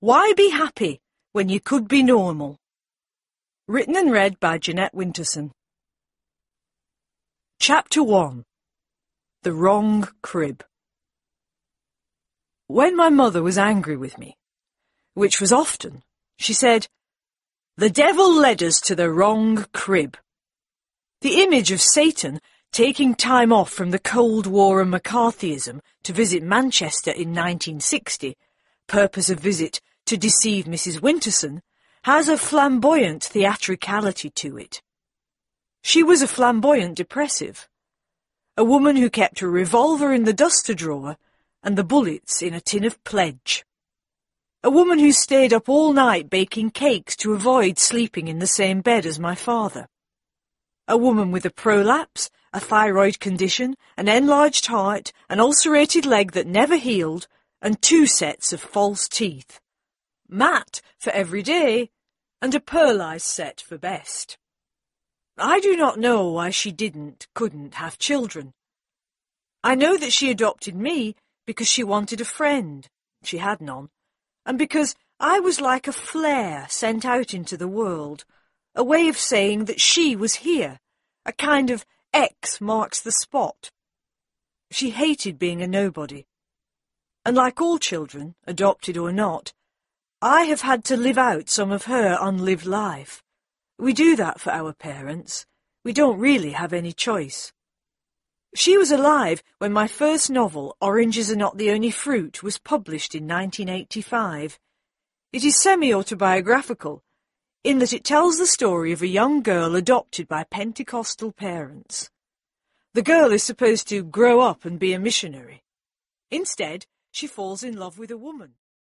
Why be happy when you could be normal? Written and read by Jeanette Winterson. Chapter 1. The Wrong Crib. When my mother was angry with me, which was often, she said, "The devil led us to the wrong crib." The image of Satan taking time off from the Cold War and McCarthyism to visit Manchester in 1960, purpose of visit to deceive Mrs. Winterson, has a flamboyant theatricality to it. She was a flamboyant depressive, a woman who kept a revolver in the duster drawer and the bullets in a tin of pledge. A woman who stayed up all night baking cakes to avoid sleeping in the same bed as my father. A woman with a prolapse, a thyroid condition, an enlarged heart, an ulcerated leg that never healed, and 2 sets of false teeth. Matte for every day, and a pearlized set for best. I do not know why she couldn't have children. I know that she adopted me because she wanted a friend. She had none. And because I was like a flare sent out into the world, a way of saying that she was here, a kind of X marks the spot. She hated being a nobody. And like all children, adopted or not, I have had to live out some of her unlived life. We do that for our parents. We don't really have any choice. She was alive when my first novel, Oranges Are Not the Only Fruit, was published in 1985. It is semi-autobiographical, in that it tells the story of a young girl adopted by Pentecostal parents. The girl is supposed to grow up and be a missionary. Instead, she falls in love with a woman.